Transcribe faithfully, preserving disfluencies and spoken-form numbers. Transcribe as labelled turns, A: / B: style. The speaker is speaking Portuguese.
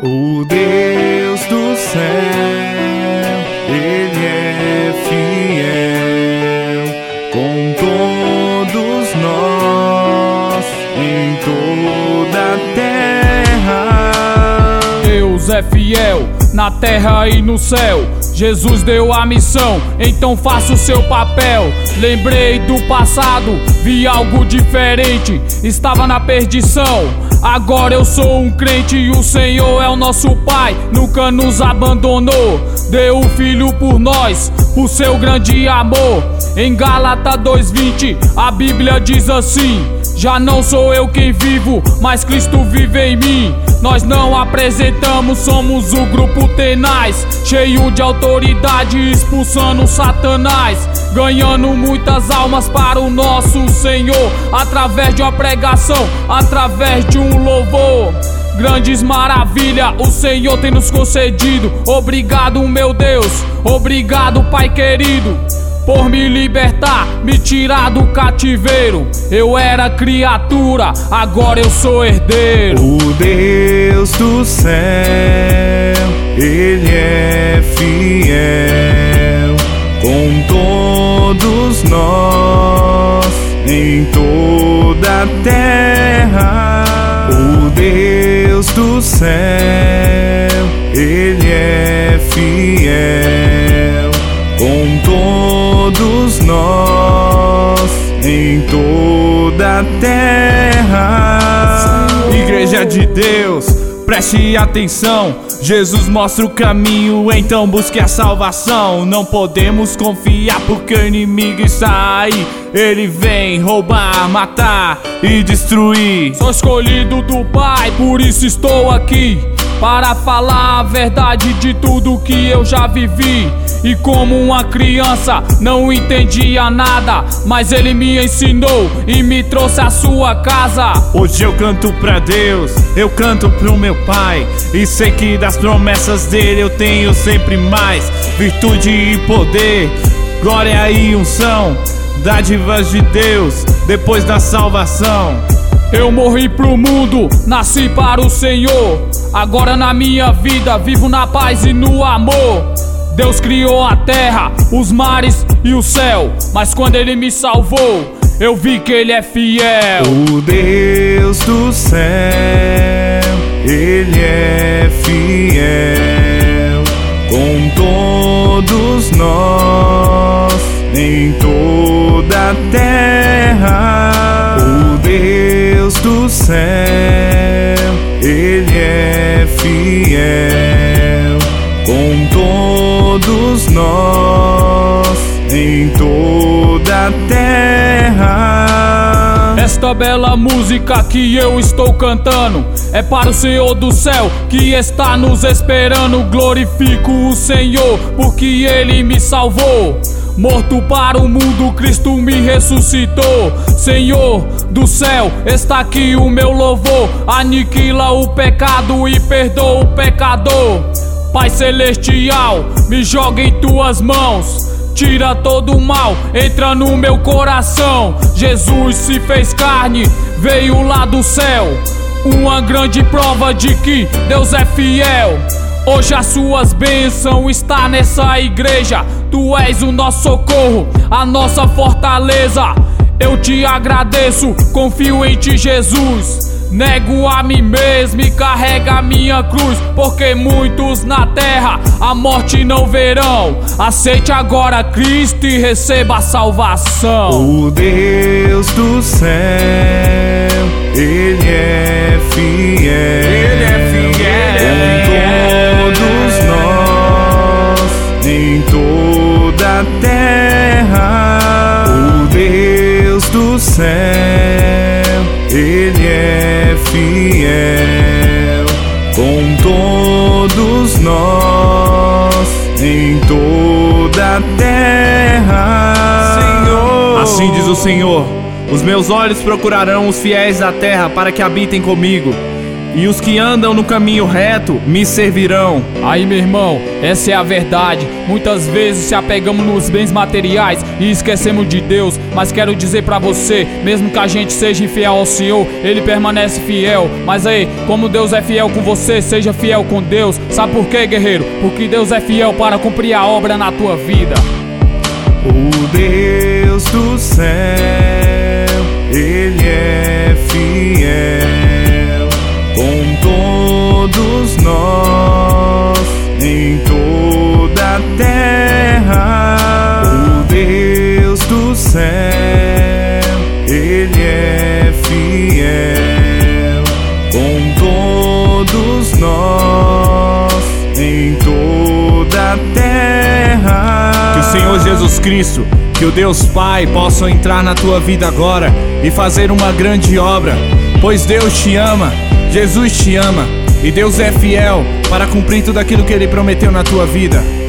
A: O Deus do céu, Ele é fiel com todos nós em toda a terra.
B: Deus é fiel na terra e no céu. Jesus deu a missão, então faça o seu papel. Lembrei do passado, vi algo diferente, estava na perdição. Agora eu sou um crente e o Senhor é o nosso Pai, nunca nos abandonou. Deu o Filho por nós, por seu grande amor. Em Gálatas dois vinte, a Bíblia diz assim: já não sou eu quem vivo, mas Cristo vive em mim. Nós não apresentamos, somos o grupo tenaz, cheio de autoridade, expulsando Satanás, ganhando muitas almas para o nosso Senhor, através de uma pregação, através de um louvor. Grandes maravilhas o Senhor tem nos concedido. Obrigado, meu Deus, obrigado, Pai querido, por me libertar, me tirar do cativeiro. Eu era criatura, agora eu sou herdeiro.
A: O Deus do céu, Ele é fiel com todos nós em toda a terra. O Deus do céu, Ele é fiel com todos nós em toda a terra. Igreja de Deus, preste atenção, Jesus mostra o caminho, então busque a salvação. Não podemos confiar porque o inimigo está aí. Ele vem roubar, matar e destruir.
B: Sou escolhido do Pai, por isso estou aqui, para falar a verdade de tudo que eu já vivi. E como uma criança não entendia nada, mas Ele me ensinou e me trouxe à sua casa.
A: Hoje eu canto pra Deus, eu canto pro meu Pai, e sei que das promessas dele eu tenho sempre mais. Virtude e poder, glória e unção, dádivas de Deus depois da salvação.
B: Eu morri pro mundo, nasci para o Senhor. Agora na minha vida vivo na paz e no amor. Deus criou a terra, os mares e o céu, mas quando Ele me salvou, eu vi que Ele é fiel.
A: O Deus do céu, Ele é fiel com todos nós em toda a terra. O Deus do céu, Ele é fiel com todos nós em toda a terra.
B: Esta bela música que eu estou cantando é para o Senhor do céu que está nos esperando. Glorifico o Senhor porque Ele me salvou. Morto para o mundo, Cristo me ressuscitou. Senhor do céu, está aqui o meu louvor. Aniquila o pecado e perdoa o pecador. Pai celestial, me joga em tuas mãos, tira todo o mal, entra no meu coração. Jesus se fez carne, veio lá do céu, uma grande prova de que Deus é fiel. Hoje as suas bênçãos estão nessa igreja. Tu és o nosso socorro, a nossa fortaleza. Eu te agradeço, confio em ti, Jesus. Nego a mim mesmo e carrega a minha cruz, porque muitos na terra a morte não verão. Aceite agora Cristo e receba a salvação.
A: O Deus do céu, Ele é fiel, Ele é fiel com todos nós em toda a terra. O Deus do céu, Ele é fiel com todos nós em toda a terra. Senhor. Assim diz o Senhor: os meus olhos procurarão os fiéis da terra para que habitem comigo. e os que andam no caminho reto me servirão.
B: Aí, meu irmão, essa é a verdade. Muitas vezes se apegamos nos bens materiais e esquecemos de Deus. Mas quero dizer pra você, mesmo que a gente seja infiel ao Senhor, Ele permanece fiel. Mas aí, como Deus é fiel com você, seja fiel com Deus. Sabe por quê, guerreiro? Porque Deus é fiel para cumprir a obra na tua vida.
A: O Deus do céu, Ele é fiel com todos nós em toda a terra. O Deus do céu, Ele é fiel com todos nós em toda a terra. Que o Senhor Jesus Cristo, que o Deus Pai possa entrar na tua vida agora e fazer uma grande obra, pois Deus te ama, Jesus te ama e Deus é fiel para cumprir tudo aquilo que Ele prometeu na tua vida.